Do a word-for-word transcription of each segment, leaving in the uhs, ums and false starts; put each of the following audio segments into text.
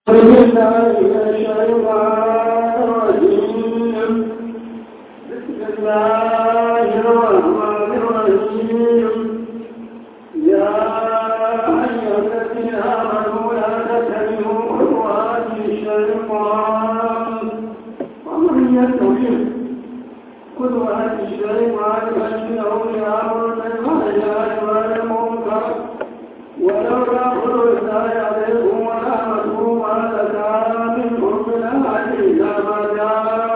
بالله من الشيطان الرجيم. بسم الله الرحمن الرحيم. يا أيها الذين آمنوا لا تتبعوا خطوات الشيطان ومن يتبع خطوات الشيطان فإنه يأمر بالفحشاء والمنكر ولولا فضل الله عليكم ورحمته ما زكى منكم من أحد أبدا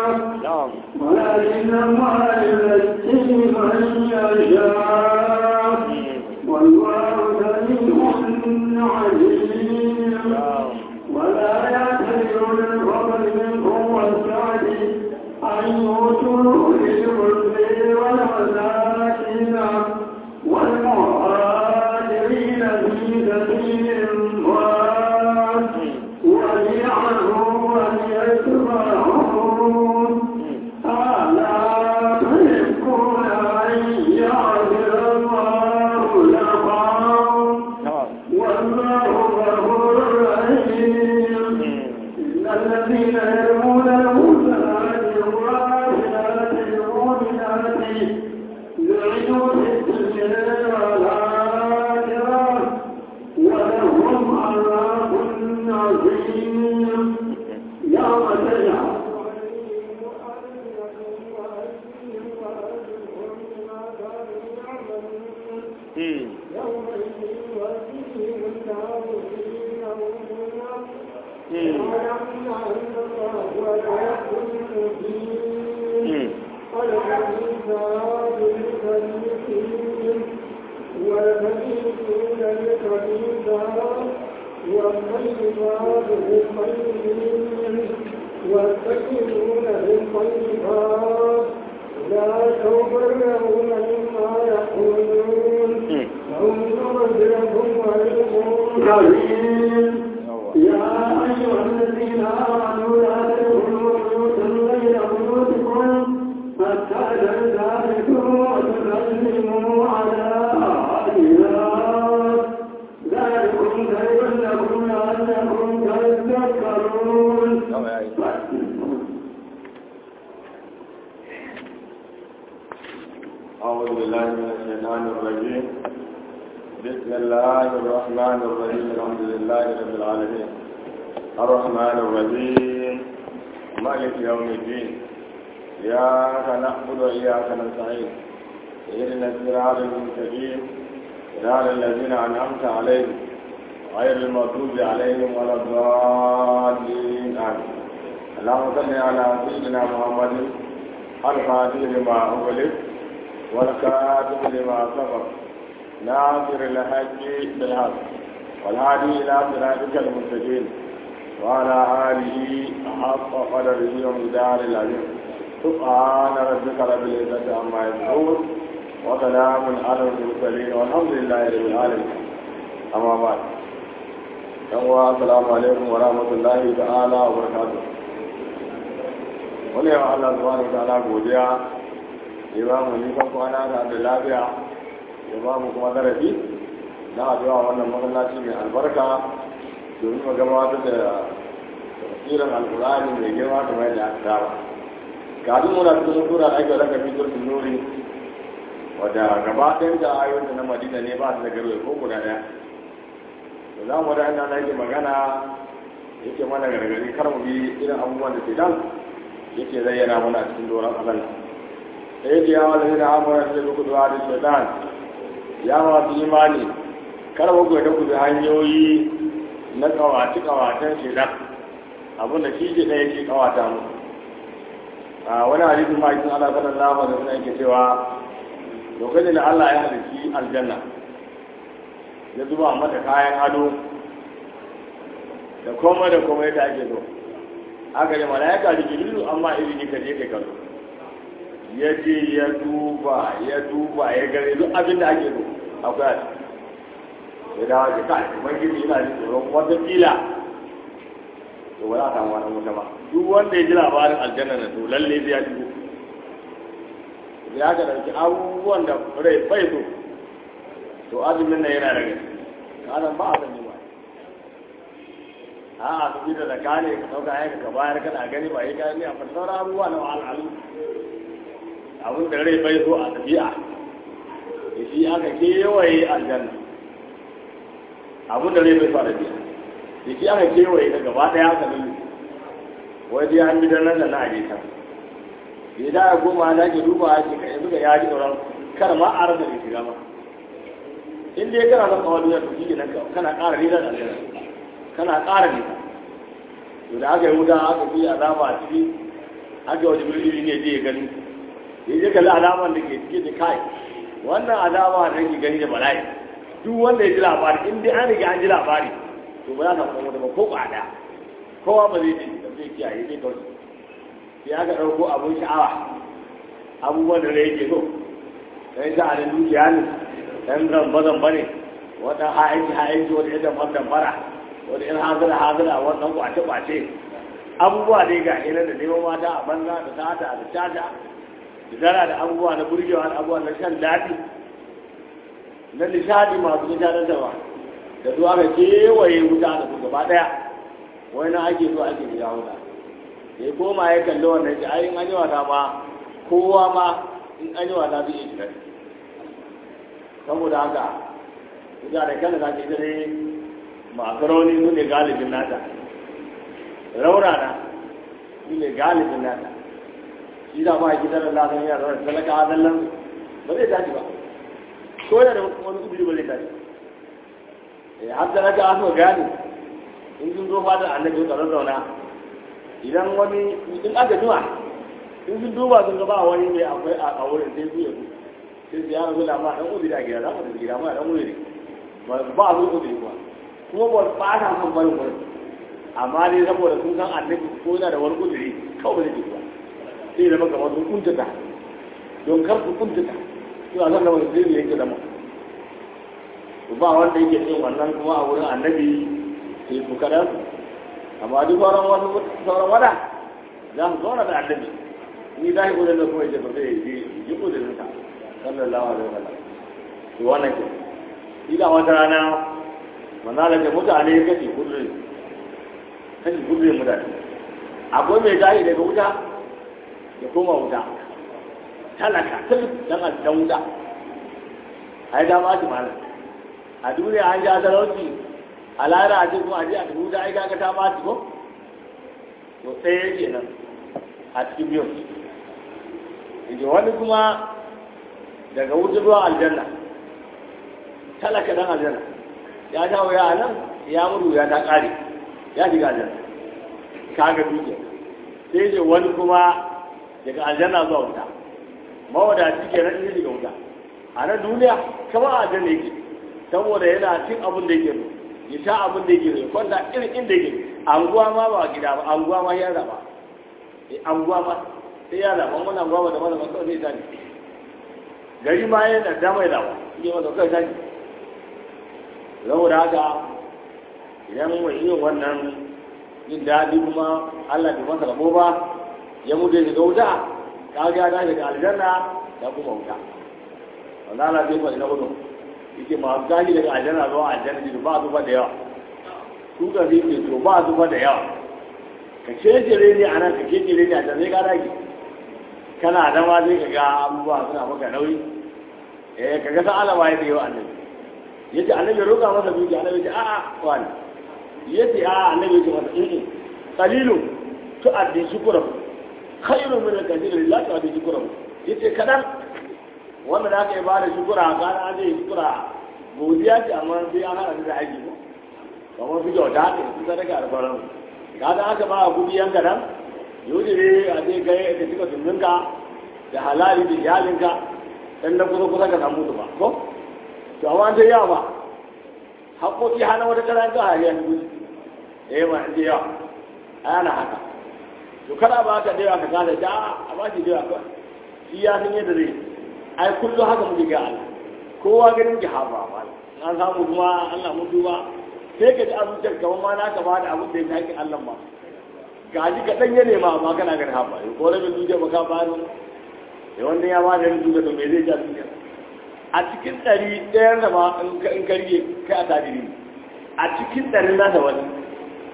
ولكن الله يزكي من يشاء والله سميع عليم. ولا يعتذروا للفضل منكم والسعة أن يؤتوا أولي القربى والمساكين والمهاجرين في سبيل الله وليعفوا وليصفحوا ألا تحبون أن يغفر الله لكم والله غفور رحيم. إن الذين يرمون المحصنات الغافلات المؤمنات لعنوا في الدنيا والآخرة ولهم عذاب عظيم. يوم تجعل والميتون للكبيرات والطيبات للطيبين والسكينون للطيبات لا تبررون مما يقولون هم يبررهم ويقولون. يا أيها الذين آمنوا لا تدخلوا بيوتا غير بيوتكم حتى تستأنسوا وتسلموا على أهلها ذلكم خير لكم لعلكم تذكرون. أعوذ بالله من الشيطان الرجيم. بسم الله الرحمن الرحيم. الحمد لله رب العالمين الرحمن الرحيم مالك يوم الدين. إياك نعبد وإياك نستعين اهدنا الصراط المستقيم صراط الذين أنعمت عليهم غير المغضوب عليهم ولا الضالين آمين. اللهم صل على سيدنا محمد الفاتح لما أغلق والكاتب لما سبق ناصر الحق بالحق والهادي إلى صراطك المستقيم وعلى آله حق قدره ومقداره العظيم. سبحان ربك رب العزة عما يصفون وسلام على المرسلين والحمد لله رب العالمين. أما بعد السلام عليكم ورحمة الله تعالى وبركاته. wani yawa Allah subhanahu wa ta'ala godiya ya ba mu nisan kwana da lafiya ya ba mu kuma zarafi na addu'a wannan masallaci mai albarka domin mu gabatar da tafsirin alqur'ani mai girma kamar da aka saba. kafin muna cikin sura ake raka fitur nuri wadda gaba ɗayan da ayoyin na Madina ne ba su da garwe ko guda ɗaya. da za mu da ina na yake magana yake mana gargari kar mu bi irin abubuwan da ke dan yake zayyana mana cikin doron Allah. sai da yawa da yana amara da duk du'a da shaitan ya ma su imani kar mu ga ku da hanyoyi na kawaci kawatan shaitan abin da shi ke da yake kawata mu. a wani hadisi ma idan Allah sallallahu alaihi wasallam yake cewa lokacin da Allah ya halici aljanna ya zuba mata kayan ado da komai da komai da ake so aka yi malaika da jibrilu amma izini ka je kai kallo ya je ya duba ya duba ya gare duk abin da ake so akwai ya dawo da kai ubangiji yana da tsoron wata kila to ba za a samu wani wuta ba. duk wanda ya ji labarin aljanna na to lalle zai ya shigo ya ga dauki abubuwan da rai bai so to azumin nan yana daga kanan ba a sani ba a su bi da zaka ne ka ɗauka yanka ka bayar kana gani ba yi gani a fasar abubuwa na al'alu abin da rai bai so a tafiya da shi aka kewaye aljanna abin da rai bai so a tafiya da shi aka kewaye ta gaba ɗaya aka lullu wai dai an bi da nan da na aje ta da da ya goma da ke duba ya ce ka yanzu ga yaji tsoron kar ma a rasa da shiga ma in dai kana son kawai duniya to shi ne kana ƙara nisa da aljanna kana ƙara nisa to da aka yi wuta aka fi azaba a ciki aka yi wani birni ne je ya gani ya je kalli alaman da ke cike da kai wannan azaba da yake gani da bala'i duk wanda ya ji labari in dai an riga an ji labari to ba za ka samu wata ba ko kwada kowa ba zai ji da zai kiyaye zai kauce sai aka ɗauko abun sha'awa abubuwan da rai ke so ɗan sha'anin dukiya ne ɗan zamba-zamba ne wata ha'aiki ha'aiki wata yadda mazan fara wata yan hazara hazara wannan kwace-kwace abubuwa dai ga ina da neman mata a banza da sata da caca da zara da abubuwa na burgewa da abubuwa na shan daɗi na nishadi masu nishadantarwa da su aka kewaye wuta da su gaba ɗaya wani na ake so ake shiga wuta sai koma ya kalli wannan shi ayin an yi wata ma kowa ma in an yi wata zai iya shiga saboda haka wuta da kanta za ta ita ne masu rauni su ne galibin nata raunana su ne galibin nata shi da ba a gidan da lasan yana da talaka a zallan ba zai tashi ba ko yana da wani kudiri ba zai tashi har talaka a so gani in sun zo fatan annabi su tsaron zauna idan wani in aka jima in sun duba sun ga ba wani mai akwai a wurin sai su yabu sai su yana zuwa ma dan kudiri a gida za mu da gida ma dan kudiri ba a zo kudiri ba kuma ba ba ta son barin wurin amma dai saboda sun san annabi ko yana da wani kudiri kawai da jikuwa sai zama kamar sun kuntata don kar su kuntata su a sannan wani zai yake zama ba wanda yake cin wannan kuma a wurin annabi sai su kaɗan amma duk sauran wasu sauran wada za su zauna da annabi ni za ki kudin da kuma yake ba zai yi kudin sa sallallahu alaihi wa sallam to wannan ke ila wata rana manzala ce mutane kashi kudin kashi kudin mutane akwai mai tashi daga wuta ya koma wuta talaka tun dan a dan wuta ai da ma shi malam a duniya an ja talauci a lara a cikin aje a wuta ai kaga ta ma shi ko to sai yake nan a cikin biyu idan wani kuma daga wuta zuwa aljanna talaka dan aljanna ya dawo ya nan ya mutu ya ta kare ya shiga aljanna kaga duke sai je wani kuma daga aljanna zuwa wuta mawadaci ke nan shiga wuta a nan duniya kamar a aljanna yake saboda yana cin abin da yake so ya sha abin da yake so ya kwanta irin inda yake anguwa ma ba gida ba anguwa ma ya zaba eh anguwa ma sai ya zaba wannan anguwa ba da wannan ba kawai sai ta gari ma yana da mai dawa ne wanda kai ta saboda haka idan mun yi wannan jin daɗi kuma Allah bai masa rabo ba ya mutu daga wuta ka ga da daga aljanna da kuma wuta wannan Allah bai fadi na gudu yake ma gaji daga aljanna zuwa aljanna ba su fa da yawa su ga zai ce to ba su fa da yawa ka cejere ne anan ka cejere ne a can sai ka dage kana da ma zai ka ga abubuwa suna maka nauyi eh ka ga sa Allah ba ya da yawa annabi yace annabi roƙa masa duki annabi ce a'a wani yace a'a annabi ce masa in qalilun tu'addi shukran khairun min al-kathir lillahi tu'addi shukran yace kadan wanda da aka yi bada shukura ga an je shukura godiya ce amma sai an hada da aiki ko kamar su kyauta ne su sadaka da sauran ga da aka ba kudi yanka nan yau ne a je kai da cika tumbinka da halali da iyalinka dan da kusa kusa ka samu ba ko to amma dai yawa ba haƙoƙi hana wata karanta a yanzu gudu eh ma inda yawa ana haka to kada ba ka dai ka kada da a ba shi dai ka shi ya san yadda zai ai kullu haka muke ga Allah kowa ganin ki hafa ba an samu kuma Allah mun duba sai ka ji azuciyar kamar ma naka ba da abin da ya haƙi Allah ma gaji ka dan ya nema amma kana ganin hafa ko rabin duje ba ka ba ne wanda ya ba da duje to me zai ja duje a cikin ɗari ɗayan da ma in karye kai a tajiri a cikin ɗari na da wani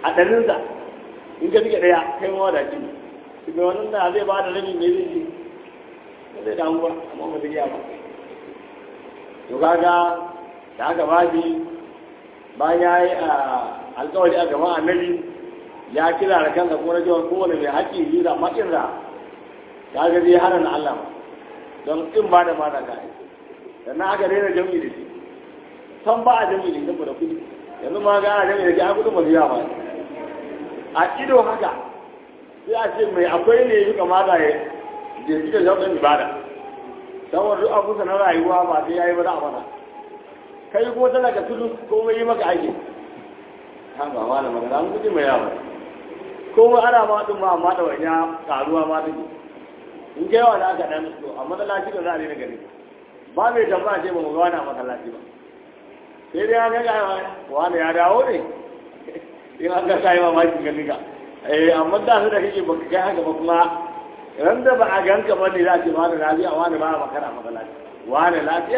a ɗaninsa in ka rike ɗaya kai ma da shi shi mai wannan da zai ba da rabi mai zai ji ba zai damu ba amma ba zai iya ba to kaga da aka ba shi bayan ya yi alkawari a gaban annabi ya kira da kansa kuma na cewa kowane mai haƙƙi yi da maƙinsa ta ga zai hana na Allah don in ba da mata ka yi sannan aka daina jami'i da shi san ba a jami'i da shi da kuɗi yanzu ma ga ana jami'i da shi a kudin masu yawa a ido haka sai a ce mai akwai ne yi kamata ya je suka zaɓen ibada saboda duk abu na rayuwa ba sai ya yi ba za a mana kai ko tana ka tudu ko mai yi maka aiki ha ba ma da magana an kuɗi mai yawa ko ana ma ɗin ma amma da wani karuwa ma ɗin in kai yawa da aka ɗan to a matsalaci da za a daina gari ba mai tambaya ce ba mu wani a matsalaci ba sai dai an ga wani ya dawo ne in an ga kayi mamaki gani ka eh amma da su da kake ba ka kai haka ba kuma ran da ba a ganka ba ne za ce wani lafiya wani ba a makara matsalaci wani lafiya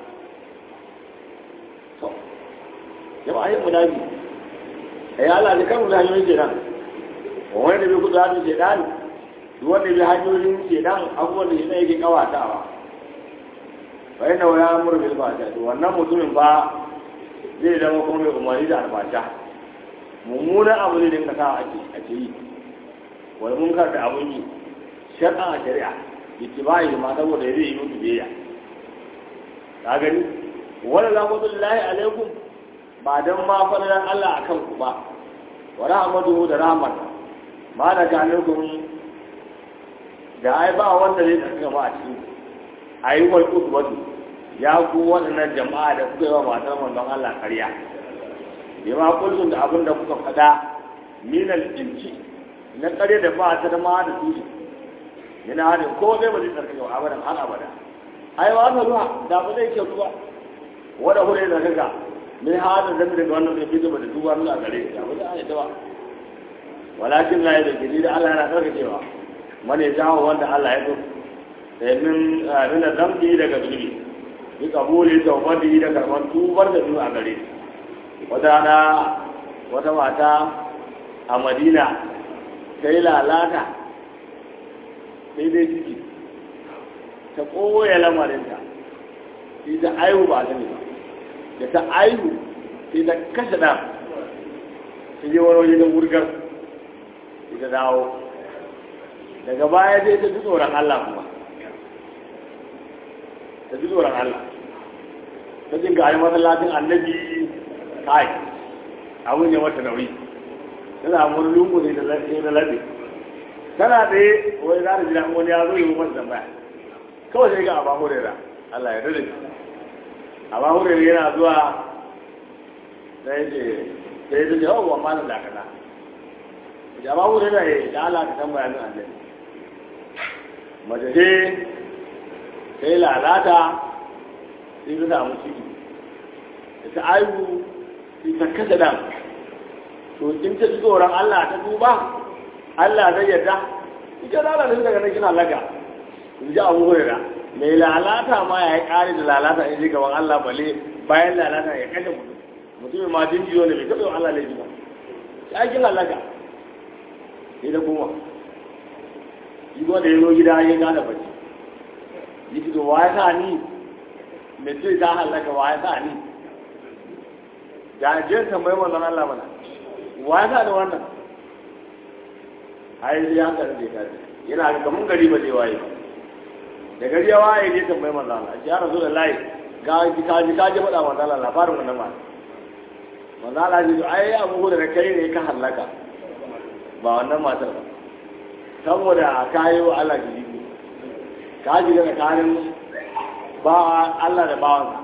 to jama'a yin munafi ai Allah da kan da hanyoyin kenan wani da bai kudu hannun shedan duk wanda bai hanyoyin shedan abubuwan da shedan yake kawatawa fa yana wa ya muru bil fata to wannan mutumin ba zai zama kuma mai umarni da albasha mummunan abu ne dinka sa ake ake yi wani munkar da abun yi shar'an a shari'a ittibai ma saboda zai yi mutu biyayya ka gani wala rahmatullahi alaikum ba dan ma fadalan Allah akan ku ba wa rahmatuhu da rahmat ma da alaikum da ai ba wanda zai tsaka ba a cikin ayi wal usbatu ya ku waɗannan jama'a da kuka yi wa matar manzon Allah ƙarya bima kullun da abin da kuka faɗa minal inci na ƙarya da ba ta da ma da su yana hadin ko zai ba zai tsarkake wa abadan har abada ai wa ta ruwa da ba zai ke ruwa wanda hure da kaga min hada da daga wannan da fito da duwa mun a gare ya ba za a yi dawa walakin la yadda gidi da Allah yana tsarkakewa mane jawo wanda Allah ya so sai min min zambi daga zunubi bi kabuli tawbati da karban tubar da zuwa gare wata rana wata mata a Madina sai lalata sai dai ciki ta koya lamarinta sai ta aihu ba ta ne ba da ta aihu sai ta kashe ɗan sai je wani waje da wurgar sai ta dawo daga baya sai ta ji tsoron Allah kuma ta ji tsoron Allah ta jin ga masallacin annabi kai abun ya mata nauyi ta samu wani lungu sai da labe tana tsaye wani za ta jira wani ya zo yi masa tambaya kawai sai ga Abu Hurairah Allah ya rade Abu Hurairah yana zuwa sai ce sai ta ce oh amma nan da kaza da Abu Hurairah ya da Allah ka tambaya min Allah mace ce sai lalata sai ta samu ciki da ta aihu sai ta kasa dan to in ta ji tsoron Allah ta duba Allah zai yarda ita lalata daga nan kina laga in ji Abu Hurairah mai lalata ma ya yi ƙari da lalata in ji gaban Allah bale bayan lalata ya kashe mutum mutumin ma jin jiyo ne bai taɓa Allah laifi ba ya yi lalata sai da kuma yi da ya zo gida ya gane bacci yi fito wa ya sa ni mai ce ta halaka wa ya sa ni da ajiyar tambayi wannan Allah mana wa ya sa da wannan ai sai ya hankali da ya yana ga kamun gari ba zai waye ba da gari ya waye ne tambayi manzo Allah ya rasu da layi ga ji ka ji ka ji faɗa manzo Allah labarin wannan ma manzo Allah ji ai abu da kai ne ka halaka ba wannan matar ba saboda kayi wa Allah ji ka ji da kanin ba Allah da bawansa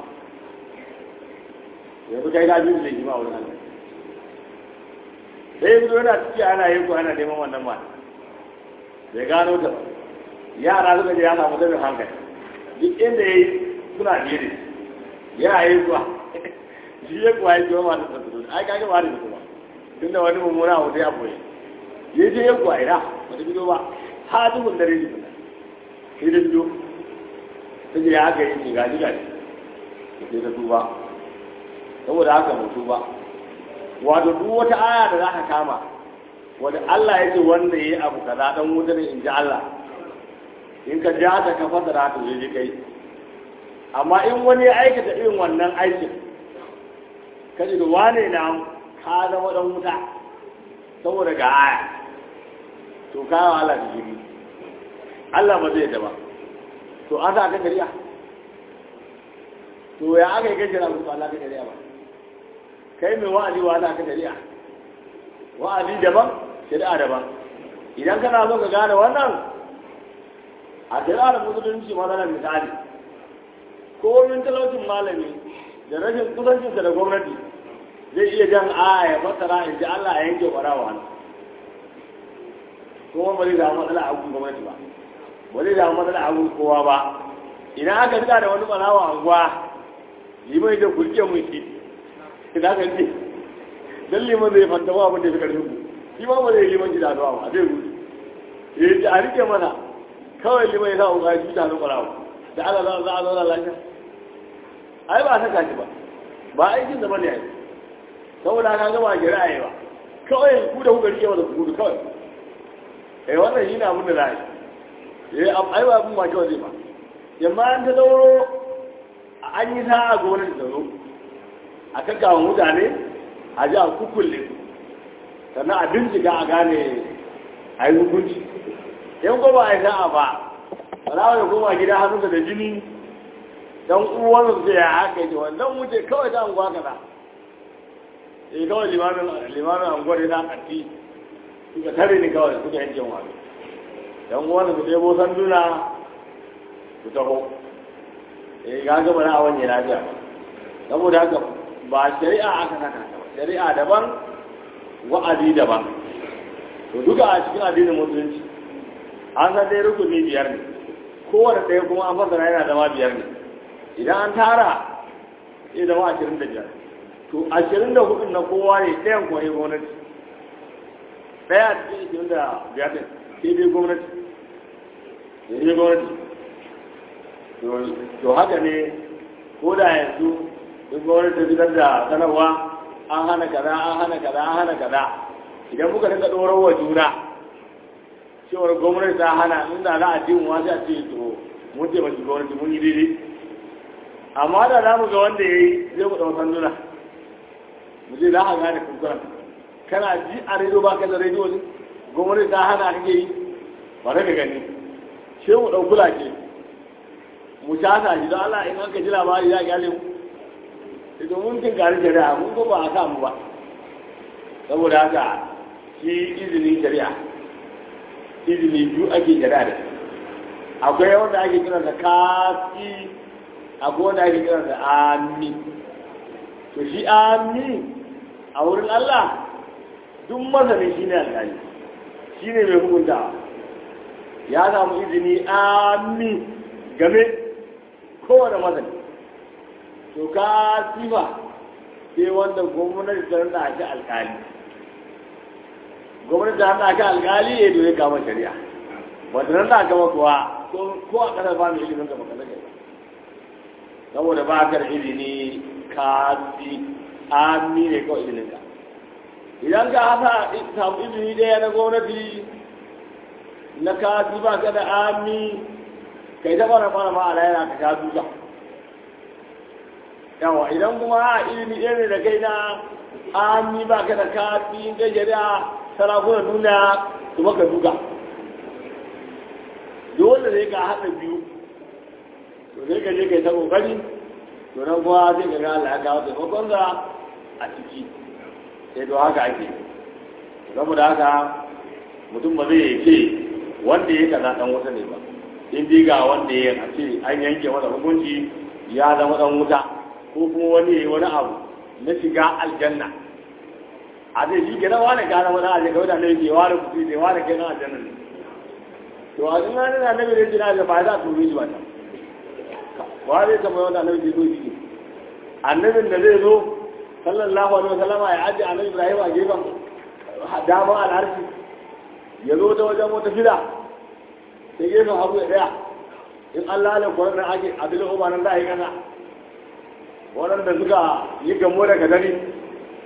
yanzu kai ka ji da ji ba wurin Allah sai yanzu yana ciki ana yin ku ana neman wannan ma bai gano ta yara suka je ya samu tabin hankali duk inda ya yi suna jere yana yi kuwa shi ya kuwa ya ce wa masu tsatsu ai kage ba da kuma tun da wani mummuna abu ya boye ya je ya kuwa ina wata bido ba ha dukun dare ne kuma sai da bido ta je ya haka yi ce gaji gaji sai ta tuba saboda haka mu tuba wato duk wata aya da za ka kama wanda Allah ya ce wanda ya yi abu kaza dan wuta ne in ji Allah in ka ja ta ka fasara ta je kai amma in wani ya aikata irin wannan aikin ka ji da wane na ka zama dan wuta saboda ga aya to ka wa Allah da jiri Allah ba zai da ba to an sa ka shari'a to ya aka yi kai shari'a ba Allah ka shari'a ba kai mai wa'azi wa Allah ka shari'a wa'azi daban shari'a daban idan kana so ka gane wannan a shari'ar musulunci matsalar misali ko min talaucin malami da rashin kusancinsa da gwamnati zai iya jan aya ya fassara in ji Allah ya yanke warawa hannu kuma ba zai samu matsala a gun gwamnati ba ba zai samu matsala a gun kowa ba idan aka rika da wani barawa anguwa limai da kurke mun ki idan ka ce dan liman zai fanta ba abin da ya fi karfin ku shi ma ba zai liman gida da ba zai gudu eh a rike mana kawai limai za ku ga shi da barawa da Allah za a zauna lafiya ai ba saka shi ba ba aikin da bane ai saboda ka ga ba gira ai ba kawai ku da kuka rike wa da ku gudu kawai eh wannan shi na mun da rai eh ai ba mun ma kyau zai ba yamma an ta dauro an yi ta a gonar da zo a kakkawa mutane a ji a kukulle sannan a bincika a gane a yi hukunci yan ko ba a yi sa'a ba alawa ya koma gida hannunsa da jini dan uwan su ya haka yi wannan wuce kawai ta anguwa kaza eh kawai limamin limamin anguwar ya ta ƙarfi suka tare ni kawai suka yanke wani dan uwan su ɗebo sanduna su taho eh ga gaba na awon ya lafiya saboda haka ba shari'a aka saka shari'a daban wa'azi daban to duka a cikin addinin musulunci an san dai rukuni biyar ne kowane ɗaya kuma an fasara yana zama biyar ne idan an tara zai zama ashirin da biyar to ashirin da hudun na kowa ne ɗayan kuwa ne gwamnati ɗaya a cikin ashirin da biyar ne sai dai gwamnati sai dai gwamnati to haka ne ko da yanzu in gwamnati ta fitar da sanarwa an hana kaza an hana kaza an hana kaza idan muka dinga ɗorar wa juna cewar gwamnati ta hana inda za a ce mu wasu a ce to mun ce mace gwamnati mun yi daidai amma da za mu ga wanda ya yi zai mu ɗau sanduna mu ce za a gane kunkuran kana ji a rediyo ba ka da rediyo ne gwamnati ta hana kake yi ba ka gani sai mu ɗau kula ke mu shata shi don Allah in aka ji labari ya gyale mu idan mun kin gari shari'a mun ko ba a samu ba saboda haka shi izinin shari'a izini biyu ake shari'a da akwai wanda ake kiran da kafi akwai wanda ake kiran da ami to shi ami a wurin Allah duk masanin shi ne alƙali shi ne mai hukunta ya samu izini ami game kowane masani to ka sifa sai wanda gwamnati ta rana shi alkali gwamnati ta rana shi alkali ya doye kama shari'a wanda rana kama kuwa ko a kasar ba mai ilimin kama kasar shari'a saboda ba ka da izini ka si ami ne kawai izinin ka idan ka hasa samu izini daya na gwamnati na ka si ba ka da ami kai ta fara fara ma ala yana ka sha duka yawa idan kuma a ilimi ɗaya ne da kai na an yi ba ka da kafi in kai shari'a sarakunan nuna su maka duka dole zai ka haɗa biyu to zai ka je kai ta ƙoƙari to nan kuma sai ka ga Allah ya kawo taimakon sa a ciki sai to haka ake saboda haka mutum ba zai ce wanda ya kaza ɗan wata ne ba in diga wanda ya ce an yanke masa hukunci ya zama dan wuta ko kuma wani wani abu na shiga aljanna a zai shi kenan wani gane wani aje kawai da annabi ke wani kuɗi ne wani kenan aljanna ne to a cikin wani annabi da jina da ba za su ruji ba ta wa zai kama wanda annabi ke zo shi annabin da zai zo sallallahu alaihi wasallama ya ajiye annabi Ibrahim a gefen damar al'arshi ya zo ta wajen wata fila sai gefen abu da daya in Allah ne kwanan nan ake abin uba nan za a yi kasa waɗanda suka yi gamo daga dare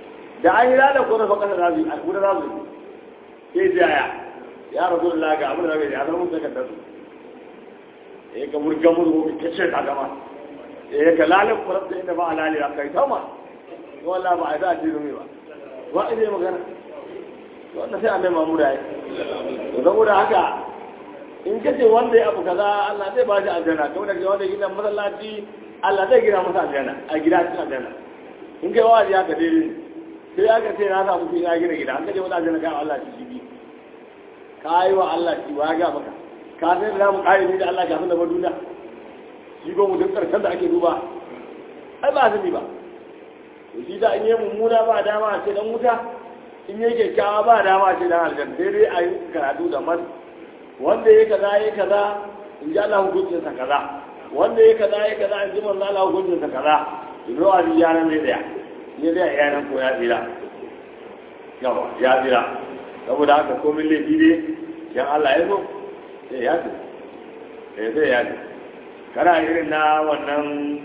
da an yi ranar ko na fakasa za su yi a kuma za su yi sai jaya ya rasu da laga abin da zaka yi a zama sai ka dasu eh ka murga murgo ka ce ka gama eh ka lalin kurab da inda ba alali a kai tama wallahi ba a da ji rumi ba ba ide magana wannan sai annabi Muhammad ya yi to saboda haka in kace wanda ya abu kaza Allah zai ba shi aljanna kamar da wanda gidan masallaci Allah zai gina masa aljanna a gida cikin aljanna in kai wa'azi haka dai sai aka ce na samu kuɗi na gina gida an kaje wani aljanna kai Allah shi bi kai wa Allah shi wa ga maka ka san da mu kai ni da Allah kafin da duniya shi go mutum karshen da ake duba ai ba sani ba to shi da in yi mummuna ba dama a ce dan wuta in yi kyakkyawa ba dama a ce dan aljanna sai dai a yi karatu da man wanda ya kaza ya kaza in ji Allah hukuncin sa kaza wanda ya kaza ya kaza in ji manzo Allah hukuncin sa kaza ido a ji yaran ne daya ne dai yaran ko ya tsira yawa ya tsira saboda haka komai laifi ne dan Allah ya so sai ya ce sai sai ya ce kana irin na wannan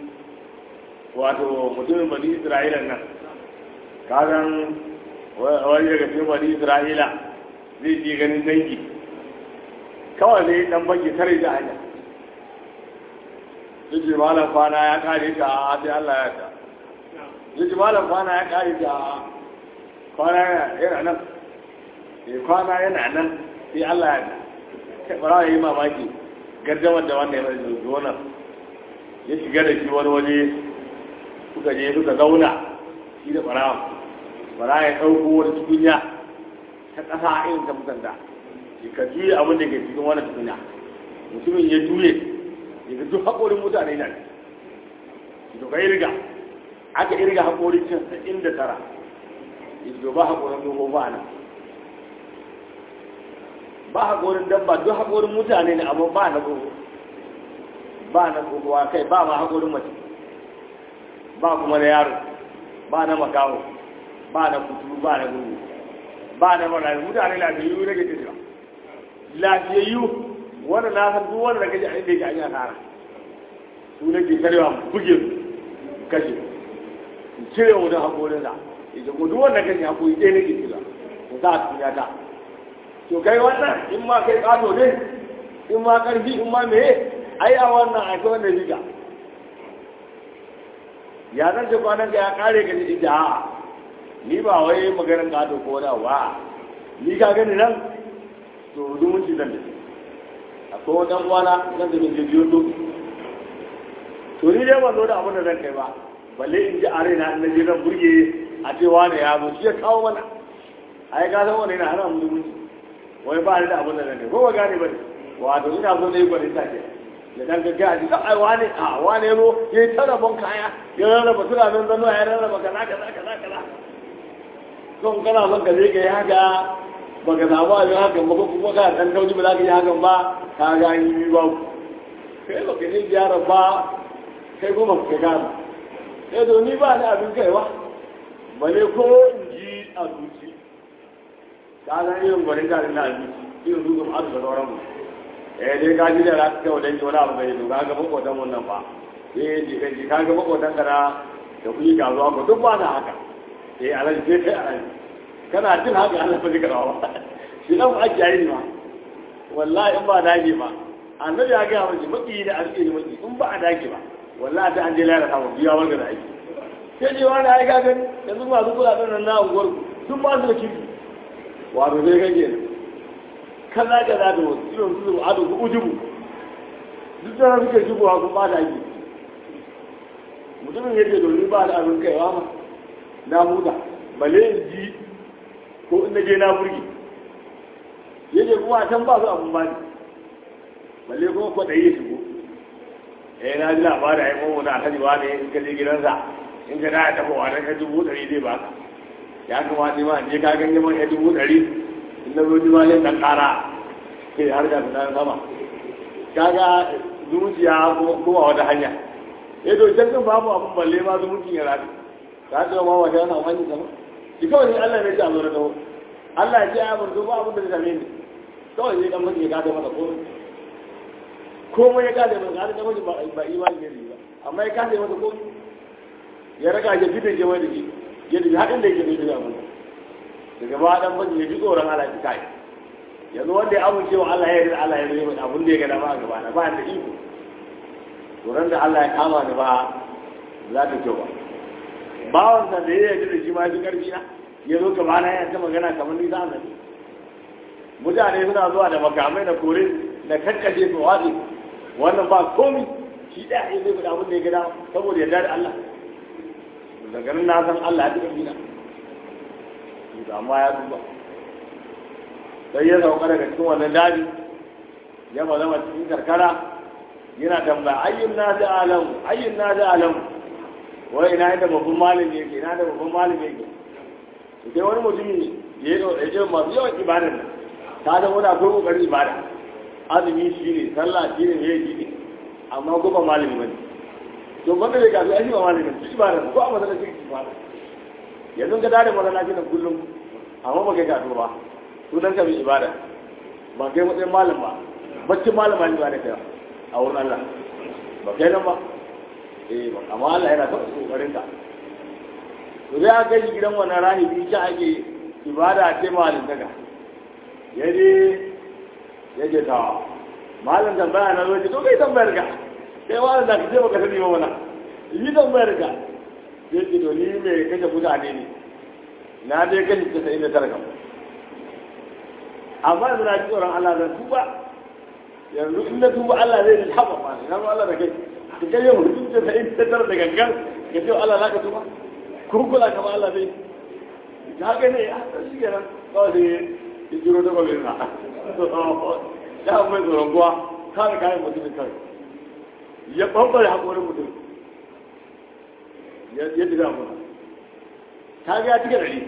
wato mutumin bani Isra'ila nan kazan wani daga cikin bani Isra'ila zai ji ganin dangi kawai zai dan banki tare da hanya yace malam kwana ya kare ta sai Allah ya ta yace malam kwana ya kare ta kwana yana nan eh kwana yana nan sai Allah ya ta sai bara yi mamaki gardamar da wannan yana zuwa nan ya shiga da shi wani waje suka je suka zauna shi da bara bara ya dauko wani tukunya ta kasa irin ta mutanda ka juye abin da ke cikin wani tukunya mutumin ya juye ya ga duk haƙorin mutane na to ka irga aka irga haƙorin cin sa'in da tara ya ba haƙorin dogo ba nan ba haƙorin dabba duk haƙorin mutane ne amma ba na dogo ba na dogowa kai ba ma haƙorin mace ba kuma na yaro ba na makaho ba na kutu ba na gudu ba na mara mutane na da yiwu rage tafiya lafiyayyu wanda na san duk wanda da kaji a inda yake an yi asara su ne ke karewa buge kashe cire wa don haƙorinsa ita ko duk wanda kaji haƙori ɗaya ne ke cira ko za a tunya ta to kai wannan in ma kai ƙato ne in ma ƙarfi in ma meye ai a wannan aiki wanda riga ya zan ce kwanan ka ya ƙare ka ji ita a ni ba wai maganin ƙato ko da wa ni ka gani nan to zumunci zan da shi akwai wani ɗan uwana zan da min jiyo to to ni dai ban zo da abin da zan kai ba balle in ji a raina in je zan burge a ce wani ya zo shi ya kawo mana ai ka san wani yana hana mu zumunci wai ba ni da abin da zan kai ko ba gane ba ne wato ina so dai gwani ta ke da dan gaggawa a ji ai wani a wani ya zo ya yi tarabon kaya ya rarraba turamin zano ya rarraba kaza kaza kaza kaza don kana son ka je ka yi haka baka samu abin hakan ba kuma ka dan kauji ba za ka yi hakan ba ka ga yi ba kai ba ka yi ziyara ba kai kuma ka gama sai to ni ba ni abin kai ba bale ko in ji a zuci ka ga irin gwanin da na zuci irin zuci a da sauran mu eh dai ka ji da za ka kai wajen ji wani abu bai zo ka ga makotan mun nan ba eh ji kai ka ga makotan ka da kuyi ka zo ko duk ba na haka eh alaji sai kai alaji kana jin haka Allah ba zai karawa ba shi dan ake yi ma wallahi in ba dage ba annabi ya ga mu maki da alƙi da maki in ba a dage ba wallahi ta an je lalata mu biya wanda da aiki sai ji wani ai ga gani yanzu ba su kula da na unguwar sun ba su da kifi wato dai kake kaza kaza da wasu irin su ado ku ujubu duk da suke shigowa kun ba da aiki mutumin yake domin ba da abin kaiwa ma na huta bale in ji ko in je na burgi yake kuma a can ba su abin bani balle kuma ko da yi shigo eh na ji labarin ai mamu na kaji wani in ka je gidansa in ka da ta bawa dan ka dubu ɗari zai baka ya kamata ma je ka ganye man ya dubu ɗari in na zo ma ne dan ƙara sai har da nan sama kaga zuciya kuma wata hanya eh to can babu abin balle ma zuciya ya rabu ka ce ma wajen na wani sama shi kawai ne Allah ne ya zo da dawo Allah ya ce ya burdu ba abin da zai same ni kawai ne dan mutum ya gada masa komai komai ya gada masa gada mutum ba ba imani ne ba amma ya gada masa komai ya raga ya fitar je wani shi yadda haɗin da yake zai da abin daga ba dan bane ya ji tsoron Allah ki kai yanzu wanda ya amince wa Allah ya yarda Allah ya yi abin da ya ga dama a gaba na ba da iko tsoron da Allah ya kama ni ba za ta kyau ba bawan sa da ya yarda da shi ma shi karfi na ya zo gaba na ya ta magana kamar ni za a nabi mutane suna zuwa da makamai da kore da kakkace su watsi wannan ba komi shi ɗaya ya zai faɗa abin da ya gada saboda yarda da Allah daga nan na san Allah ya tuka gina da amma ya duba sai ya sauka daga cikin wannan daji ya ba zama cikin karkara yana tambaya ayyun na da alamu ayyun na da alamu wai ina da babban malami yake ina da babban malami yake sai wani mutumi ne ya yi da masu yawan ibadar nan ta zama wani akwai kokarin ibada azumi shi ne sallah shi ne ya yi amma ko ba malami bane to wanda bai gasu ai ba malami ne shi ibada ko a masallaci shi ibada yanzu ka dare masallaci nan kullum amma ba kai gasu ba to dan ka bi ibada ba kai matsayin malam ba baccin malama ne ba da kai a wurin Allah ba kai nan ba eh ba amma Allah yana son kokarin ka to dai aka yi gidan wannan rahibi shi ake ibada ce malin daga yaje yaje ta malam tambaya na zoji to kai tambayar ka sai malam da kace baka sani ba wala yi tambayar ka yace to ni me kace mutane ne na dai kace tasa'in da tara kam amma yanzu na ji tsoron Allah zan tuba yanzu in na tuba Allah zai haɓa ma ne na Allah da kai ka kai yau mutum tasa'in da tara da gangan ka ce Allah za ka tuba kurkula kama Allah zai ta haka ne a shi kenan kawai sai ya jiro da kwabin na ya mai tsoron kuwa kare kayan mutumin kare ya ɓambare haƙorin mutum ya diga muna ta ga ya cika ɗari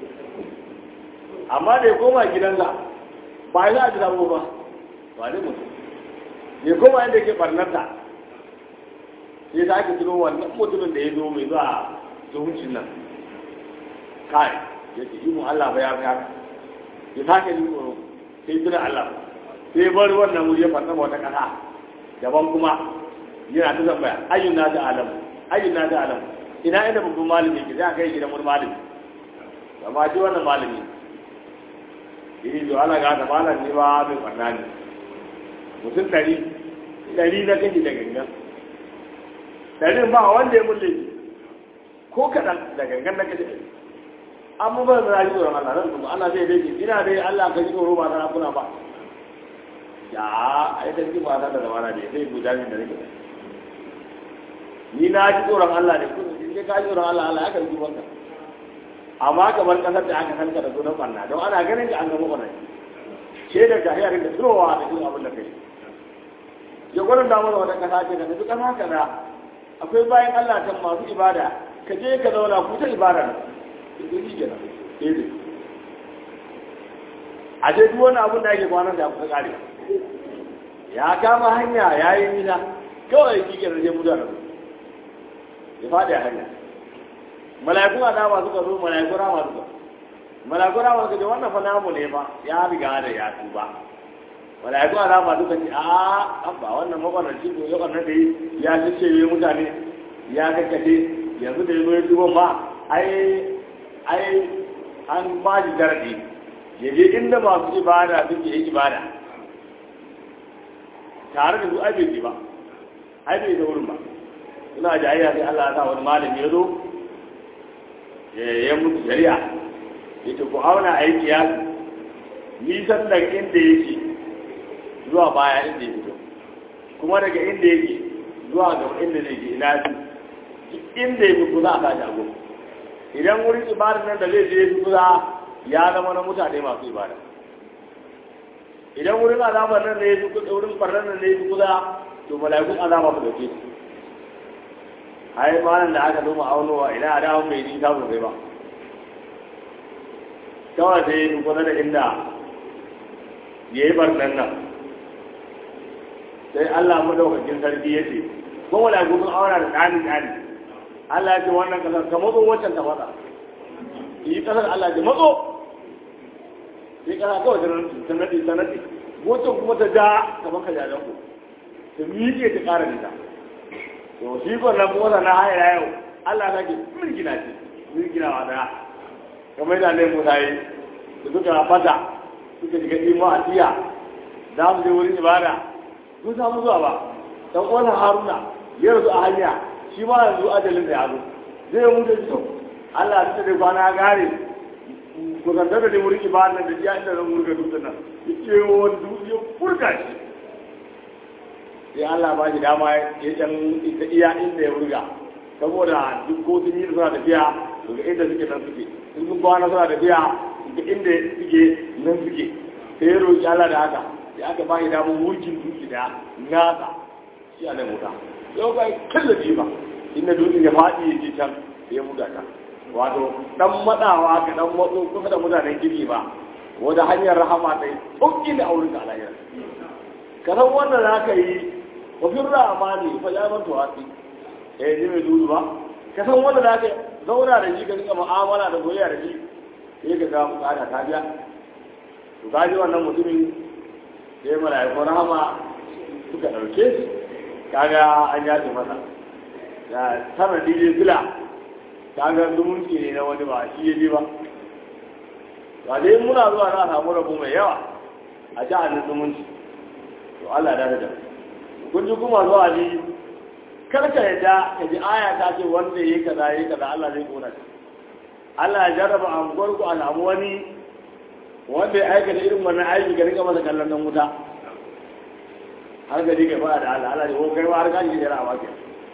amma da ya koma gidansa ba ya za a jira ba ba ne mutum ya koma yadda ke ɓarnarta sai ta ake tuno wannan mutumin da ya zo mai zuwa zuhuncin nan kai ya ce imu Allah ba ya fi haka ya sake jin tsoro sai tuna Allah sai bar wannan wuri ya fasa wata ƙasa daban kuma yana ta tambaya ayyun na da alam ayyun na da alam ina inda babban malami ke za a kai gidan wani malami amma shi wannan malami yi to Allah ga da malam ne ba mai barna ne mutum ɗari ɗari na kai da gangan ɗarin ba wanda ya mulle ko kaɗan da gangan na kai amma ba da ji tsoron Allah nan kuma Allah zai dai ina dai Allah ka ji tsoro ba na kuna ba ya ai da ji ba da zamana ne sai guda ne da nake ni na ji tsoron Allah ne kun ji ka ji tsoron Allah Allah ya karbi wanka amma kamar kasar da aka sanka da sunan banna don ana ganin ka an ga muku nan ce da jahiyar da tsowa da duk abin da kai ya gwanin da mana wata kasa ce ka duk kasa kaza akwai bayan Allah kan masu ibada ka je ka zauna ku ta ibada ne shi kenan eh a ce duk wani abin da ake kwanan da kuka kare ya kama hanya ya yi nisa kawai shi kenan zai mutu da ya faɗi a hanya mala'ikun adama suka zo mala'ikun rama suka mala'ikun rama suka ce wannan fa namu ne fa ya riga da ya tuba mala'ikun adama suka ce a abba wannan makwanarci ko ya kwanar da ya cece mutane ya kakkace yanzu da ya zo ya tuba ma ai ai an ba shi daradi ya je inda masu ibada suke yi ibada tare da su ai bai ba ai bai da wurin ba suna jayayya sai Allah ya sa wani malami ya zo ya mutu shari'a ya ce ku auna aiki ya nisan daga inda yake zuwa baya inda ya fito kuma daga inda yake zuwa ga inda zai ke ina su inda ya fito za a sa shago idan wurin ibada nan da zai je ya fito ya zama na mutane masu ibada idan wurin azabar nan da ya fi wurin farnan nan da ya fi kuza to mala'ikun azaba su dauke su ai malam da aka zo mu aunowa ina a dawon bai nisa sosai ba kawai sai ya kusa da inda ya yi barnan nan sai Allah madaukakin sarki ya ce ko mala'ikun sun aura da tsani tsani Allah ya ce wannan kasar ka matso wancan ta matsa yi kasar Allah ya ce matso sai kasa kawai ta nadi ta nadi wancan kuma ta ja kamar ka jajen ku ta miƙe ta ƙara nita to shi ko nan motsa na hayar yau Allah ta ke mirgina ce sun gina wa daya kamar da ne mutane da suka fata suka shiga imo a tiya za su je wurin ibada sun samu zuwa ba dan uwan Haruna ya rasu a hanya shi ma yanzu ajalin da ya zo zai mutu da Allah ya tsare kwana gare ko kan da da wurin ibada da ya inda zan murga dutsen nan yake wani dutse ya furka shi sai Allah ba shi dama ya can ita iya inda ya wurga saboda duk ko sun yi suna tafiya daga inda suke nan suke in sun kwana suna tafiya daga inda suke nan suke sai ya roƙi Allah da haka sai aka ba shi damar wurkin dutse da nasa shi a nan wuta yau ba kalla ji ba inda dutsen ya faɗi ya je can sai ya muda ta wato dan matsawa ka dan matso kusa da mutanen gini ba wanda hanyar rahama ta yi tsoki da auren ka alayya ka san wanda za ka yi wafin ra'amani fa ya man tuwasi eh ne mai dudu ba ka san wanda za ka zauna da shi ka rika mu'amala da soyayya da shi sai ka ga bukata ta biya to ka ji wannan mutumin sai mala'iku rahama suka dauke shi kaga an yace masa da sanar dije fila kaga zumunci ne na wani ba shi yaje ba ba dai muna zuwa na samu rabu mai yawa a jihar zumunci to Allah da da kun ji kuma zuwa ji karka yadda ka ji aya ta ce wanda yayi kaza yayi kaza Allah zai kona shi Allah ya jarraba an gurgu a samu wani wanda ya aikata irin wannan aiki ga rika masa kallon nan wuta har ga dike ba da Allah Allah ne ko kai ma har ka ji jira ba ke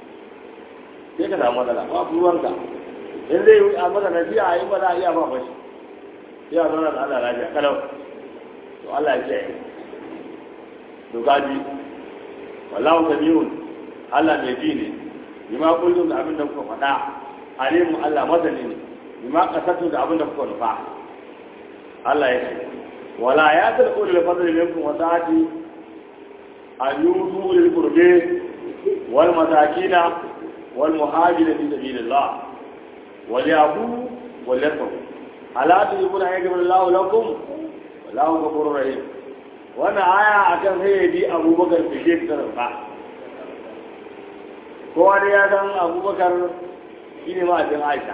sai ka samu matsala ba ruwanka in zai yi a masa nasiha a yi ba za a iya ba bashi ya zauna da Allah lafiya kalau to Allah ya ce to gaji wallahu samiun Allah mai ji ne bima kullum da abin da kuka faɗa alimu Allah masani ne bima kasatu da abin da kuka nufa Allah ya ce wala ya tarqu lil fadli minkum wa sa'ati an yutu lil qurbi wal masakina wal muhajirin fi sabilillah wal yafu wal yafu ala tuqulu ayyukum Allah lakum wallahu ghafurur rahim wannan aya akan sayyidi Abubakar Siddiq sarfa kowa da ya san Abubakar shine ma din Aisha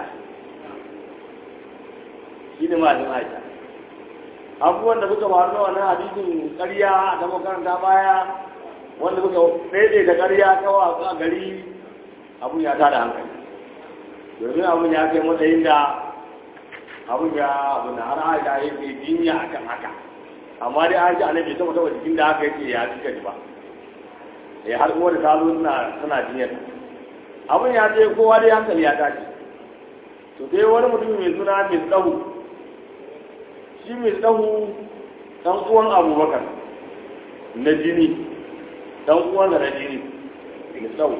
shine ma din Aisha abubuwan da suka faru da wannan hadisin ƙarya da makaranta baya wanda suka daidai da ƙarya kawai a gari abun ya tada hankali domin abun ya kai matsayin da abun ya abun da har Aisha ya ke jinya akan haka amma dai Aisha annabi ta mutum jikin da haka yake ya cika ji ba eh har kuma da salo suna suna jinyar abun ya ce kowa dai hankali ya tashi to dai wani mutum mai suna mai tsawo shi mai tsawo dan uwan Abubakar na jini dan uwan da na jini mai tsawo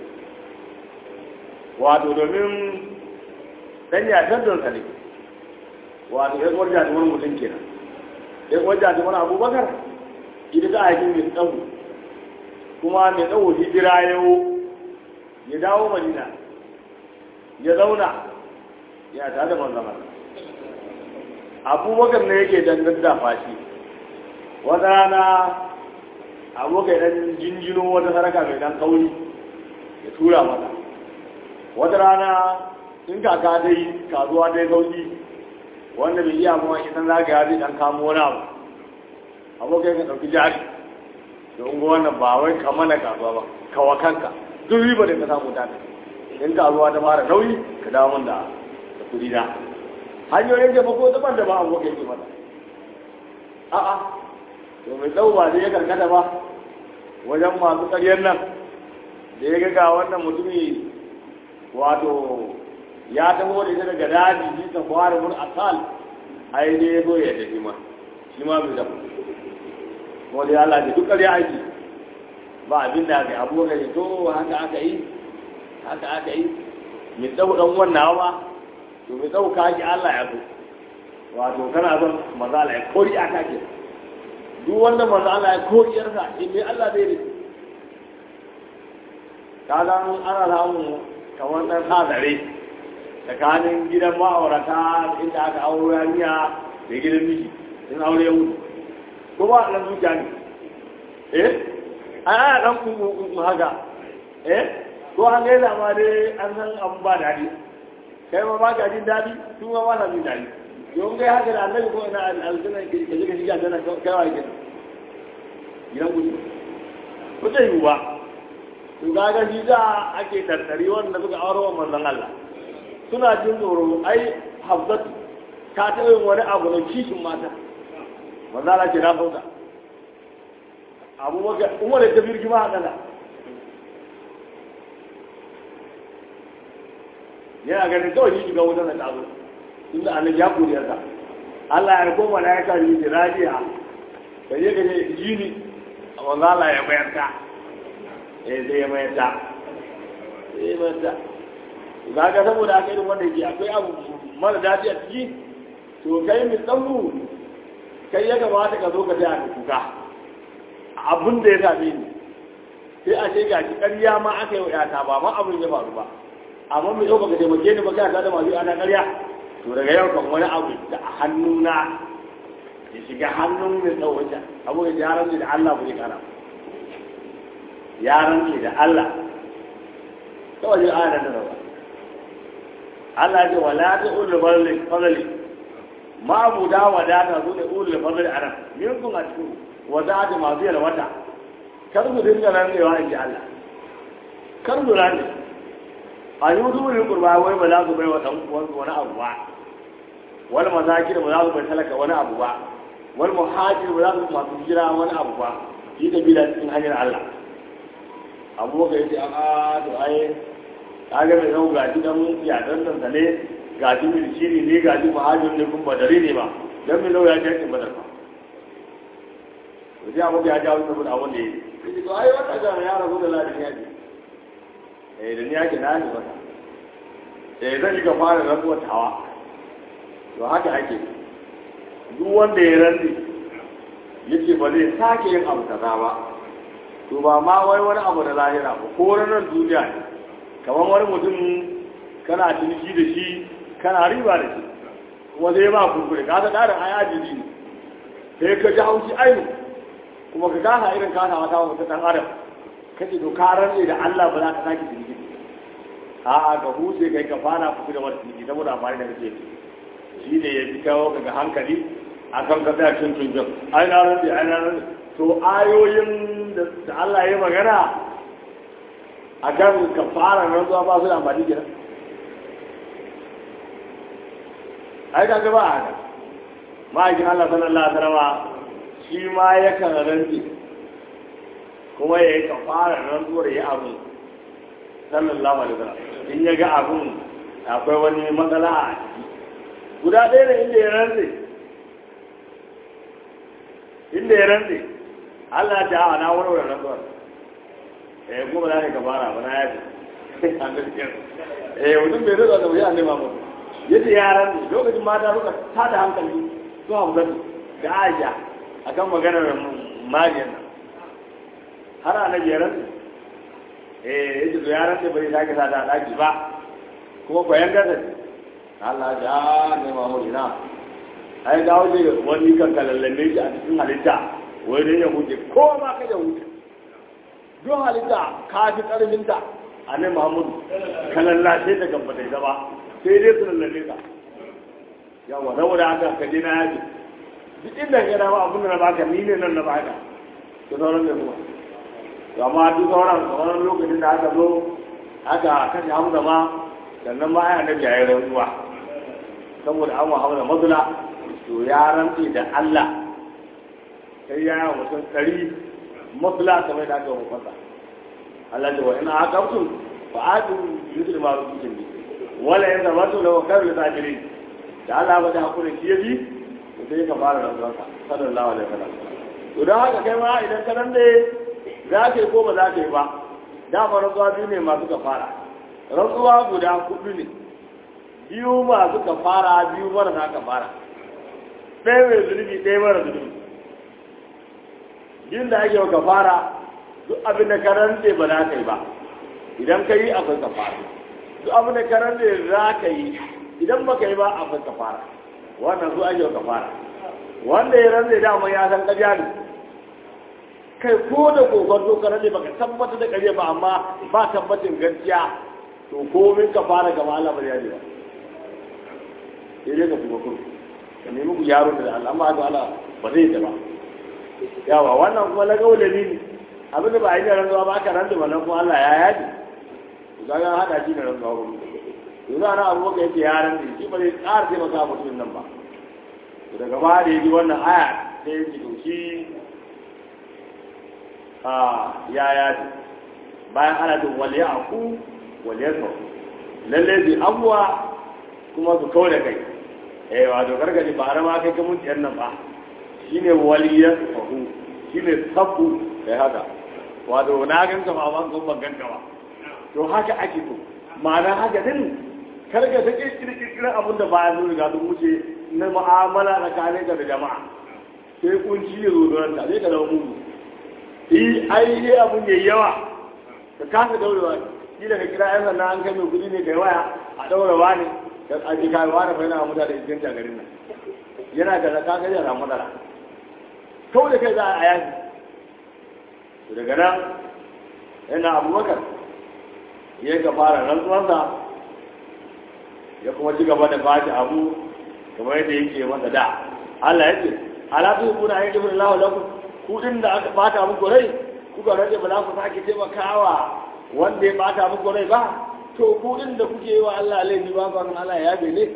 wato domin dan ya tantance ne wato ya gwarja da wani mutum kenan ya gwarja da wani Abubakar idan ta aikin mai tsawo kuma mai tsawo hijira yau ya dawo Madina ya zauna ya tare da manzon Abubakar ne yake dangar da fashi wata rana abokai dan jinjino wata saraka mai dan kauri ya tura mata wata rana in kaka dai kasuwa dai sauki wanda bai iya kuma idan za ka yaji dan kamo wani abu abokai ka ɗauki jari da ungo wannan ba wai ka mana kasuwa ba kawa kanka duk riba da ka samu ta in kasuwa ta fara nauyi ka dawo min da kuɗi na hanyoyin da ko daban da ba abokai ke mata a'a to mai tsawo ba zai ya karkata ba wajen masu ƙaryar nan da ya ga wannan mutumi wato ya taho da ita daga daji shi ta fara mun asal ai dai ya zo ya tafi ma shi ma bai dafa ko dai Allah da duk ƙarya aiki ba abin da aka abu ga to haka aka yi haka aka yi mai tsawo dan wannan ba to mai tsawo kaji Allah ya so wato kana son maza Allah ya kori aka ke duk wanda maza Allah ya kori yarsa in dai Allah zai yi kaga ana samu kamar ɗan sadare tsakanin gidan ma'aurata inda aka auro yarinya da gidan miji in aure ya mutu ko ba ɗan zuciya ne eh an ana ɗan kunkunkunku haka eh ko an gaisa ma dai an san abu ba daɗi kai ma ba ka jin daɗi su ma ba na jin daɗi yau kai haka da annabi ko na aljanna ka je ka shiga aljanna kai wa gidan gidan gudu ko zai yiwu ba to kaga shi da ake tattari wanda suka aure wa manzon Allah suna jin tsoro ai Hafsatu ta taɓa yin wani abu na kishin mata manzon Allah ce na fauta abubakar umar da birgi ma haka yana ganin kawai shi shiga wutar da tazo inda annabi ya kuri yarda Allah ya koma na ya kare shi rajiya da je gaje jini wanda Allah ya bayar ta eh zai ya bayar ta eh bayar ta ga ga saboda aka irin wanda yake akwai abu mara daɗi a ciki to kai mi tsammu kai ya kamata ka zo ka ta kuka abin da ya same ni sai a ce ga shi ƙarya ma aka yi wa yata ba ma abin ya faru ba amma mai yau baka taimake ni ba kai ta da masu ana ƙarya to daga yau kan wani abu da a hannuna ya shiga hannun mai tsawata abu ya rantse da Allah bai kara ya rantse da Allah kawai ya ana da rawa Allah ya ce wala ta ulul fadli fadli ma abu da wadata zo da ulul fadli ana minkum a cikin wadata masu yalwata kar mu dinga rantsewa in ji Allah kar mu rantse a yi wutu wurin kurba wai ba za su bai wa ɗan uwansu wani abu ba wani mazakir ba za su bai talaka wani abu ba wani muhajir ba za su masu jira wani abu ba yi da bila cikin hanyar Allah abubakar ya ce a to ai ta ga mai zau gaji dan yadan nan sa ne gaji milkiri ne gaji muhajir ne kun badari ne ba dan mai zau ya ce yakin badar ba to sai abubakar ya jawo saboda abin da ya yi to ai wata gana ya rabu da ladin yaji eh da ni yake na ne wata eh zan shiga fara rantsuwar tawa to haka ake duk wanda ya rantsi yake ba zai sake yin abu kaza ba to ba ma wai wani abu da lahira ba ko ranar duniya ne kamar wani mutum kana ciniki da shi kana riba da shi kuma zai ba kurkure ka ta ƙarin ayaji ne sai ka ji haushi aini kuma ka kasa irin kasa wata wata ɗan adam kace to ka rantse da Allah ba za ka sake ciniki a'a ka huce kai ka fara ku da wani ciniki saboda amfani da kake shi ne ya fi kawo daga hankali akan ka tsaya cin tuntun ai na rantse ai na rantse to ayoyin da Allah ya magana akan ka fara rantsuwa ba su da amfani kenan ai ka ga ba haka ma'aikin Allah sallallahu alaihi wasallam shi ma yakan rantse kuma ya yi kafara rantsuwar ya abu sallallahu alaihi wasallam in ya ga abun akwai wani matsala a ciki guda ɗaya ne inda ya rantse inda ya rantse Allah ta hawa na warware rantsuwar eh kuma za ka kafara ba na ya ce eh mutum bai rantsa da wuya ne ma mutum yadda ya rantse lokacin mata suka tada hankali su hamzatu da Aisha akan maganar Mariyan nan har annabi ya rantsa eh yace to ya rantsa bai sake sa ta daki ba kuma bayan gasa Allah ja ne mamu ina ai da waje wani kan kallallame shi a cikin halitta wai dai ya huce ko ma ka ya huce don halitta ka fi karfin ta annabi Muhammad kallallace ta gambata da ba sai dai su lallabe ka yawa saboda haka ka je na yaji duk inda ka dama abin da na baka ni ne nan na baka to sauran da kuma amma duk sauran sauran lokacin da aka zo aka kashe hamza ma sannan ma ya annabi yayin rantsuwa saboda an wa hamza mazula to ya rantsi da Allah sai ya yi mutum ɗari mazula kamar da aka yi mafasa Allah ce wa ina aqabtum fa atu yusri ma rubutin bi wala in zabatu law kar li sajiri da Allah ba da hakuri shi yabi sai ka fara rantsuwa sallallahu alaihi wasallam to dan haka kai ma idan ka nan ne za ka yi ko ba za ka yi ba dama rantsuwa biyu ne masu kafara rantsuwa guda hudu ne biyu masu kafara biyu marasa kafara ɗaya mai zunubi ɗaya mara zunubi biyun da ake wa kafara duk abin da ka rantse ba za ka yi ba idan ka yi akwai kafara duk abin da ka rantse za ka yi idan ba ka yi ba akwai kafara wannan su ake wa kafara wanda ya rantse dama ya san ƙarya ne kai ko da kokon to kana ne baka tabbata da kare ba amma ba tabbatin gaskiya to komin ka fara gaba Allah bari ya ba sai dai ka tuba kuma ka nemi ku yaro da Allah amma ga Allah ba zai ta ba yawa wannan kuma na gaula ne abin da ba a yi da rantsuwa ba aka rantsa ba nan kuma Allah ya yaji ga ga hada shi da rantsuwa kuma yanzu ana abu ka yake yaran da shi ba zai ƙara taimaka mutumin nan ba daga ba da yaji wannan aya sai ya ce to shi a ya yaji bayan ana jin wal ya'ku wal yasfu lalle bi abuwa kuma su kawo da kai eh wato gargaji ba rama kai ka mun tiyar nan ba shine wal yasfu shine sabu kai haka wato na ganka ba ban kun ban ganka ba to haka ake to ma'ana haka din karga ta kirkirin abin da ba ya zo riga sun wuce na mu'amala tsakanin ka da jama'a sai kunci ya zo don ta zai ka zama mugu yi ai yi abin yayi yawa ka kasa daurewa shi da ka kira yan sanda an kai mai kudi ne kai waya a daurawa ne ka aji kai wa da bayyana mutane da iskanci a garin nan yana da zaka ga yana matsala kawai da kai za a yaki daga nan yana abubakar ya ka fara rantsuwarsa ya kuma ci gaba da bashi abu kamar yadda yake masa da Allah ya ce ala tu kuna ayyuka billahi lakum kudin da aka bata muku rai kuka rage ba za ku sake taimakawa wanda ya bata muku rai ba to kudin da kuke yi wa Allah laifi ba ba kan Allah ya bene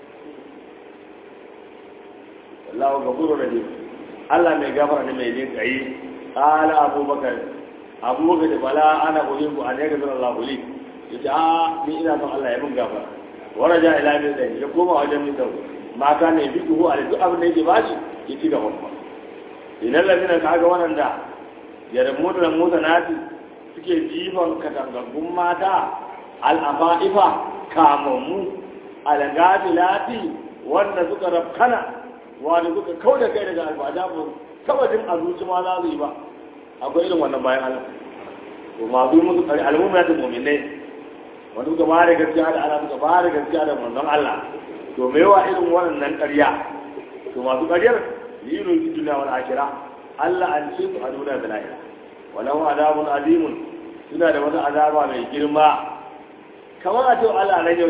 Allahu ghafurur rahim Allah mai gafara ne mai jin kai qala abubakar abubakar da bala ana uhibbu an yaghfira Allahu li yace a ni ina son Allah ya mun gafara waraja ila min da ya koma wajen min da ma ka ne bihu a duk abin da yake bashi ya ci gaba kuma idan lamina kaga wannan da ya ramu da mutanati suke jifan katangagun mata al-afaifa kamammu al-gafilati wanda suka rafkana wanda suka kauda kai daga albada ba kabadin azuci ma za su yi ba akwai irin wannan bayan Allah to ma su musu kare al-mu'minatu mu'minai wanda suka ba da gaskiya da Allah suka ba da gaskiya da manzon Allah to me yawa irin wannan ƙarya to masu ƙaryar yiro fi duniya wal akhirah Allah an ce su a duniya da lahira walau adabun azimun suna da wata azaba mai girma kamar a ce Allah ran yau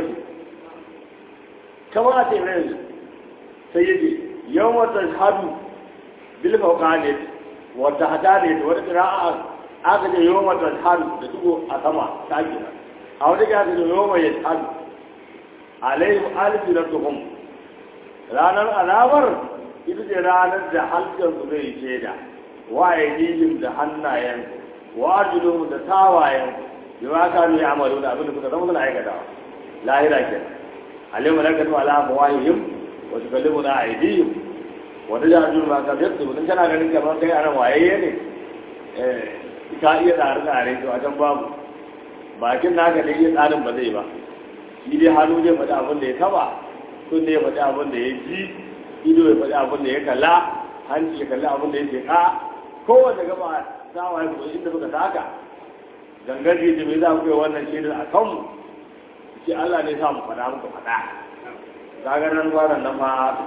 kamar a ce ran sai yace yawma tashhadu bil fawqaniyat wa tahdaniyat wa qira'a aka ce yawma tashhadu da dugo a sama ta kira a wani ga da yawma yashhadu alaihim alfinatuhum ranar azabar ita ce ranar da halkansu zai shaida wa aidihim da hannayen wa arjuluhum da tawayen bima kanu ya'malu da abin da suka zama suna aikata lahira ke alim malakatu ala mawahihim wa tukallimuna aidihim wa tajadu ma ka yatsu mun kana ganin kamar kai anan wayayye ne eh ka iya tsare tsare to a can babu bakin naka da iya tsarin ba zai ba shi dai hannu zai faɗi abin da ya taba sun da ya faɗi abin da ya ji ido ya faɗi abin da ya kalla hanci ya kalli abin da ya sheka kowace gaba sawa ya kuma inda suka taka gangar jiji mai za ku yi wannan shaidar a kanmu ce Allah ne sa mu faɗa muku faɗa zagar nan gwanan nan ma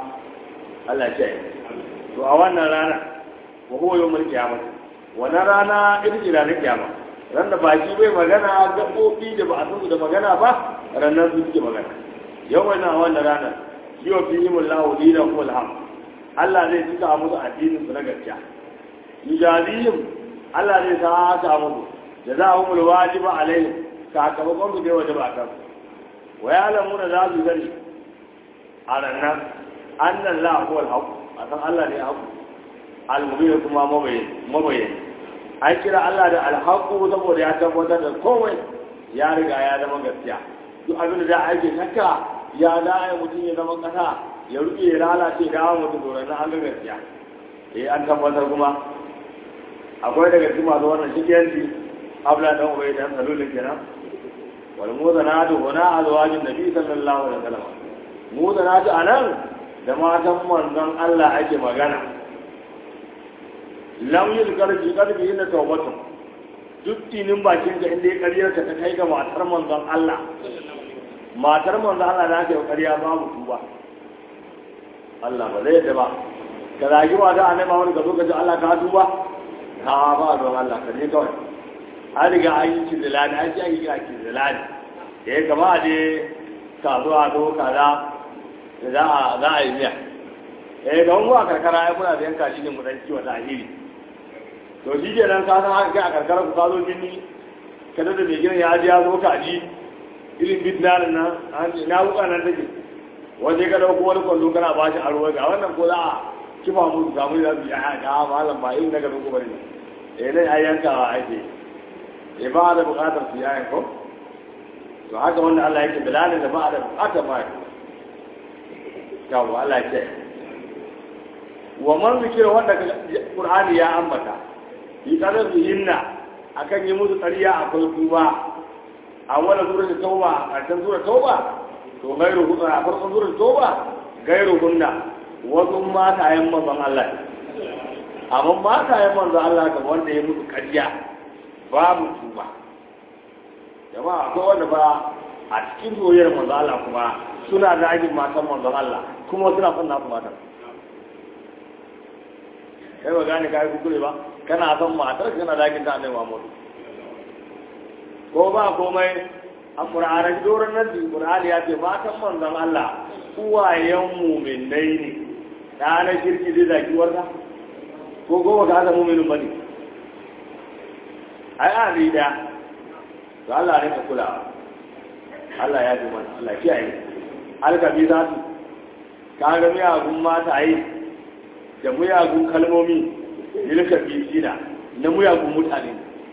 Allah ce to a wannan rana wa huwa yawmul qiyamah wannan rana ita ce ranar kiyama ran da baki bai magana gaɓoɓi da ba a san su da magana ba ranar su suke magana yau wannan a wannan ranar yau fi yi mullahu dina ko alham Allah zai cika musu addinin su na gaskiya yujazihim Allah zai saka musu jazaahum alwajiba alaihim sakamakon su da wajaba kan wa ya'lamuna za su gani a ranar annan la huwa alhaq asan Allah ne haqu al-mubin kuma mabayin mabayin an kira Allah da alhaƙu saboda ya tabbatar da komai ya riga ya zama gaskiya duk abin da ake shakka ya da mutum ya zama kasa ya rufe ya lalace da awon mutum doron na an ga gaskiya eh an tabbatar kuma akwai daga cikin masu wannan shigiyanci abla dan ubai dan salulun kenan wal muzanatu wana azwajin nabi sallallahu alaihi wasallam muzanatu anan da matan manzon Allah ake magana lam yi karfi karfi yin da tawbatu duk tinin bakin ka inda ya kariyar ka ta kai ga matar manzon Allah matar manzon Allah da ake kariya babu tuba Allah ba zai da ba ka zagi wa da annabi wani ka zo ka ji Allah ka tuba ha ba don Allah ka ne kawai an riga an yi kizilani an ji an yi kira kizilani eh kama dai ka zo a zo kaza da za a za a yi miya eh ga mu a karkara ai muna da yanka shi ne mu dan kiwa da ahiri to shi ke nan ka san haka kai a karkara ku ka zo gini kada da mai gidan ya ji ya zo ka ji irin bidnanin nan na wuka nan take waje ka dauko wani kwallo kana ba shi aro ga wannan ko za a kifa mu samu da su ya ga malam ba in daga dauko bane eh ne ai yankawa ake eh ba da bukatar su yayin ko to haka wanda Allah yake bilalin da ba da bukatar ba yawo Allah yake wa man zikira wanda Qur'ani ya ambata yi kada su yinna akan yi musu tsariya akwai tuba a wala suratul tauba a kan suratul tauba to gairu hunna a farkon suratul tauba gairu hunna wasu matayen manzon Allah amma matayen manzon Allah kamar wanda ya musu ƙarya babu tuba jama'a akwai wanda ba a cikin soyayyar manzon Allah kuma suna da ajin matan manzon Allah kuma suna son nasu matan kai ba gane kai kukure ba kana son matar kana da ajin ta Annabi Muhammad ko ba komai a Qur'ani doron nan Qur'ani ya ce matan manzon Allah uwayen mu'minai ne da na shirki zai zaki warka ko goma ka ga mu'minin bane ai a ni da to Allah ne ka kula Allah ya ji mana Allah kiyaye alkabi za su ka ga miyagun mata yi da miyagun kalmomi yilka bisina na miyagun mutane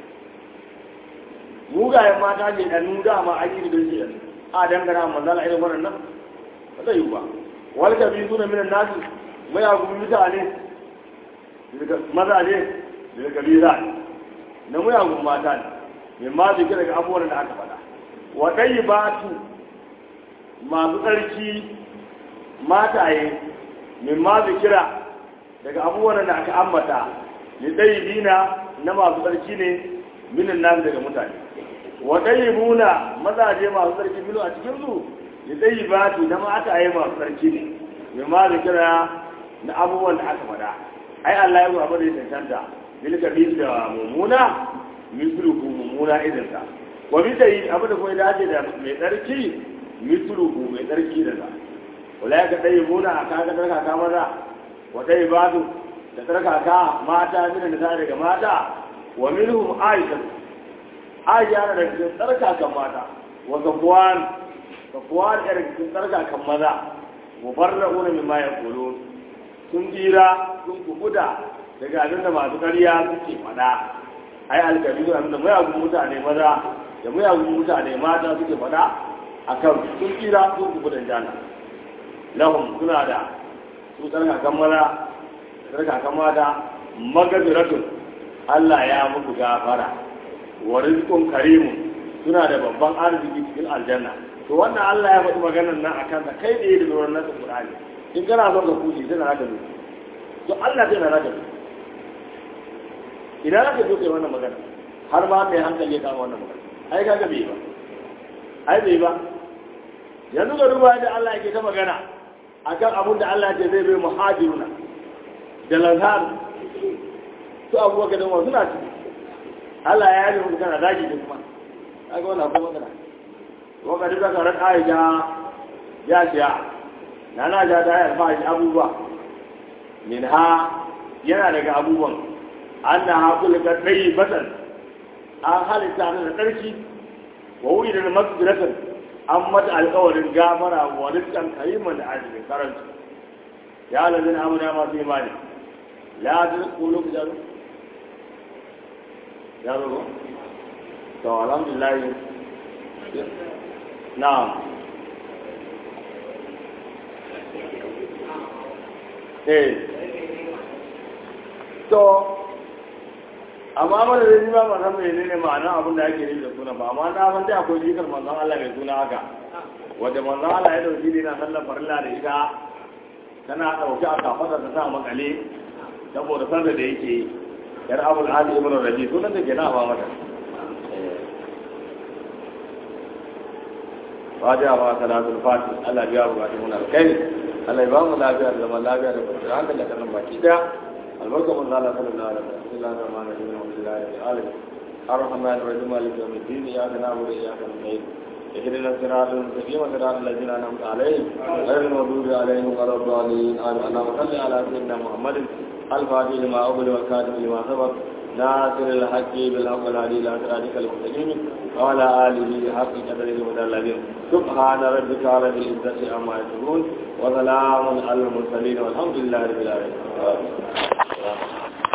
mugayen mata ne da nuda ma ake da shi a dangana manzala irin wannan nan ba zai yi ba walkabi suna minan nasu miyagun mutane maza ne daga kabila na miyagun mata ne mai ma zai daga abubuwan da aka faɗa waɗai ba su masu tsarki mataye mai ma zai kira daga abubuwan da aka ambata ne ɗai dina na masu tsarki ne minin nan daga mutane waɗai buna mazaje masu tsarki minu a cikinsu ne ɗai ba su na mataye masu tsarki ne mai ma zai kira na abubuwan da aka faɗa ai Allah ya zuwa bada ya cancanta bilka bi da mummuna misluhu mummuna irinsa wa bi dai abu da kuma dace da mai tsarki misluhu mai tsarki da sa wala ka dai muna aka ga tsarka ka maza wa dai badu da tsarka ka mata min da tare daga mata wa minhum aisha aisha da cikin tsarka kan mata wa gafwan gafwan da cikin tsarka kan maza mubarra'una mimma yaqulun sun jira sun kubuda daga abinda masu ƙarya suke faɗa ai alkabi da abinda mayagun mutane maza da mayagun mutane mata suke faɗa a kan sun jira sun kubuda jana lahum suna da su tsarkakan maza tsarkakan mata magaziratun Allah ya muku gafara wa rizqun karimun suna da babban arziki cikin aljanna to wannan Allah ya faɗi maganar nan akan da kai da yi da zuwan nasu Qur'ani in kana son ka kuce sai na raka zo to Allah sai na raka zo idan aka zo kai wannan magana har ma mai hankali ya kama wannan magana ai kaga bai ba ai bai ba yanzu ga duba da Allah yake ta magana akan abun da Allah ya ce zai bai muhajiruna da lazar to abuwa ga dan suna ci Allah ya yi muku kana zagi da kuma kaga wannan abu magana waka duka karar Aisha ya siya na na ja ta yarfa shi abubuwa min ha yana daga abubuwan an na haƙul ka ɗai batan an halitta da ƙarfi wa wuri da masjidatan an mata alƙawarin gafara wa rizkan kariman da arzikin karanci ya lalzin amina masu imani la ta kulu ku jaro ya zo to alhamdulillah na'am eh to amma mana da ba ba san mene ne ma'ana abin da ake nufi da suna ba amma na san dai akwai jikar manzon Allah mai suna haka wanda manzon Allah ya dauki ne na sallar farilla da ita tana dauke a kafada ta sa makale saboda sanda da yake yar Abul Ali ibn Rabi sunan da ke na ba mata fatiha ba salatul fatih Allah biya bukatun mu na kai Allah ya ba mu lafiya da zaman lafiya da kwanciyar hankali da karin baki daya albarka mun zala sallallahu alaihi wasallam bismillahir rahmanir rahim alhamdulillahi rabbil alamin arrahmanir rahim maliki yawmiddin iyyaka na'budu wa iyyaka nasta'in اهدنا الصراط المستقيم صراط الذين انعمت عليهم غير المغضوب عليهم ولا الضالين آمين. اللهم صل على سيدنا محمد الفاتح لما أغلق والكاتب لما سبق ناصر الحق بالحق الهادي الى صراطك المستقيم وعلى اله حق قدره ومقداره. سبحان ربك رب العزه عما يصفون وسلام على المرسلين والحمد لله رب العالمين.